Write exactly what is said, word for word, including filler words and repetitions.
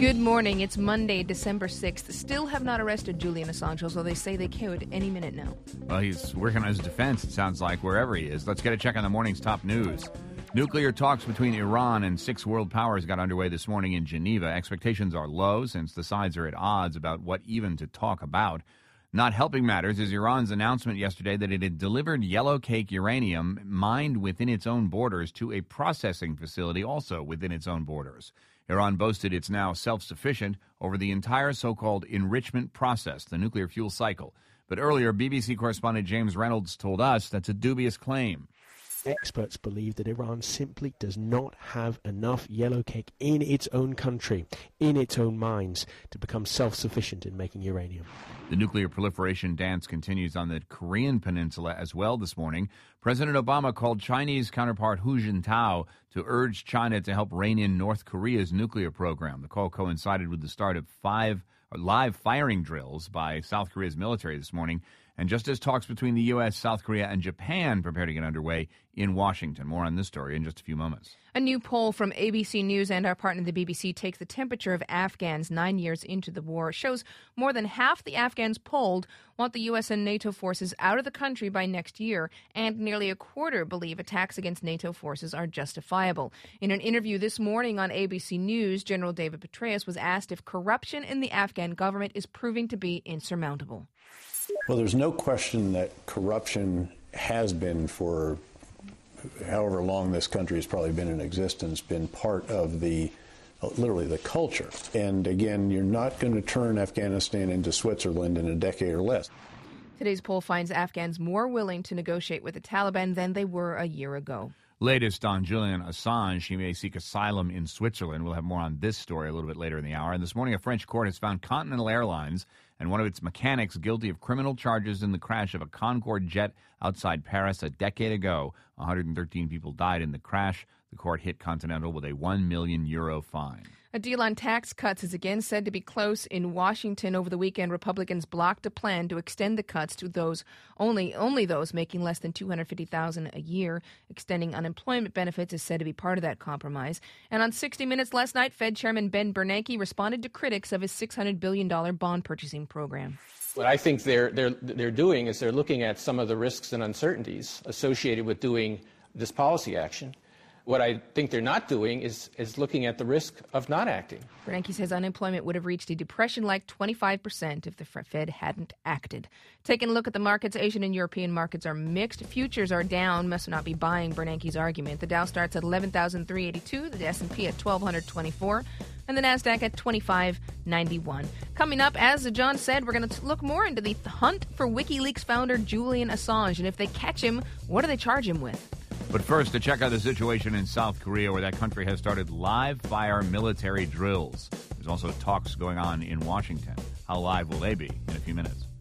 Good morning. It's Monday, December sixth. Still have not arrested Julian Assange, although they say they could any minute now. Well, he's working on his defense, it sounds like, wherever he is. Let's get a check on the morning's top news. Nuclear talks between Iran and six world powers got underway this morning in Geneva. Expectations are low since the sides are at odds about what even to talk about. Not helping matters is Iran's announcement yesterday that it had delivered yellowcake uranium mined within its own borders to a processing facility also within its own borders. Iran boasted it's now self-sufficient over the entire so-called enrichment process, the nuclear fuel cycle. But earlier, B B C correspondent James Reynolds told us that's a dubious claim. Experts believe that Iran simply does not have enough yellowcake in its own country, in its own mines, to become self-sufficient in making uranium. The nuclear proliferation dance continues on the Korean peninsula as well this morning. President Obama called Chinese counterpart Hu Jintao to urge China to help rein in North Korea's nuclear program. The call coincided with the start of five live firing drills by South Korea's military this morning. And just as talks between the U S, South Korea, and Japan prepare to get underway in Washington. More on this story in just a few moments. A new poll from A B C News and our partner, the B B C, takes the temperature of Afghans nine years into the war. It shows more than half the Afghans polled want the U S and NATO forces out of the country by next year, and nearly a quarter believe attacks against NATO forces are justifiable. In an interview this morning on A B C News, General David Petraeus was asked if corruption in the Afghan government is proving to be insurmountable. Well, there's no question that corruption has been, for however long this country has probably been in existence, been part of the, literally the culture. And again, you're not going to turn Afghanistan into Switzerland in a decade or less. Today's poll finds Afghans more willing to negotiate with the Taliban than they were a year ago. Latest on Julian Assange. He may seek asylum in Switzerland. We'll have more on this story a little bit later in the hour. And this morning, a French court has found Continental Airlines and one of its mechanics guilty of criminal charges in the crash of a Concorde jet outside Paris a decade ago. one hundred thirteen people died in the crash. The court hit Continental with a one million euro fine. A deal on tax cuts is again said to be close in Washington. Over the weekend, Republicans blocked a plan to extend the cuts to those only only those making less than two hundred fifty thousand dollars a year. Extending unemployment benefits is said to be part of that compromise. And on sixty minutes last night, Fed Chairman Ben Bernanke responded to critics of his six hundred billion dollars bond purchasing program. What I think they're they're they're doing is they're looking at some of the risks and uncertainties associated with doing this policy action. What I think they're not doing is, is looking at the risk of not acting. Bernanke says unemployment would have reached a depression-like twenty-five percent if the Fed hadn't acted. Taking a look at the markets, Asian and European markets are mixed. Futures are down, must not be buying Bernanke's argument. The Dow starts at eleven thousand three hundred eighty-two, the S and P at twelve twenty-four, and the Nasdaq at twenty-five ninety-one. Coming up, as John said, we're going to look more into the hunt for WikiLeaks founder Julian Assange, and if they catch him, what do they charge him with? But first, to check out the situation in South Korea, where that country has started live-fire military drills. There's also talks going on in Washington. How live will they be in a few minutes?